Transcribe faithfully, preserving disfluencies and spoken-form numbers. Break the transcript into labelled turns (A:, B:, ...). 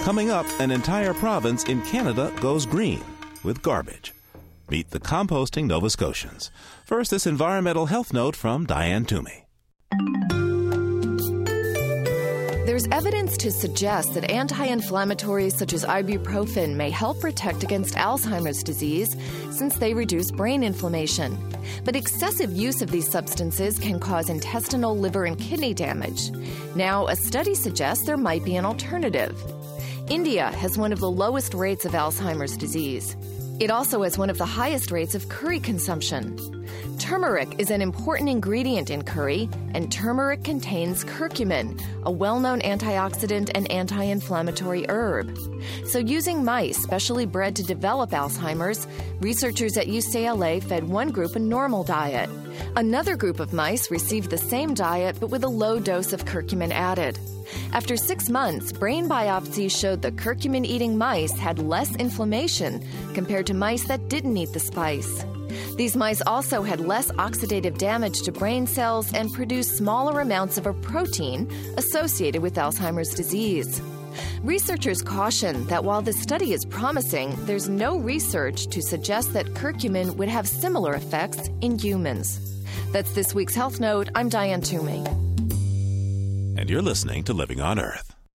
A: Coming up, an entire province in Canada goes green with garbage. Meet the composting Nova Scotians. First, this environmental health note from Diane Toomey.
B: There's evidence to suggest that anti-inflammatories such as ibuprofen may help protect against Alzheimer's disease since they reduce brain inflammation. But excessive use of these substances can cause intestinal, liver, and kidney damage. Now, a study suggests there might be an alternative. India has one of the lowest rates of Alzheimer's disease. It also has one of the highest rates of curry consumption. Turmeric is an important ingredient in curry, and turmeric contains curcumin, a well-known antioxidant and anti-inflammatory herb. So using mice specially bred to develop Alzheimer's, researchers at U C L A fed one group a normal diet. Another group of mice received the same diet but with a low dose of curcumin added. After six months, brain biopsies showed the curcumin-eating mice had less inflammation compared to mice that didn't eat the spice. These mice also had less oxidative damage to brain cells and produced smaller amounts of a protein associated with Alzheimer's disease. Researchers caution that while this study is promising, there's no research to suggest that curcumin would have similar effects in humans. That's this week's Health Note. I'm Diane Toomey.
A: And you're listening to Living on Earth.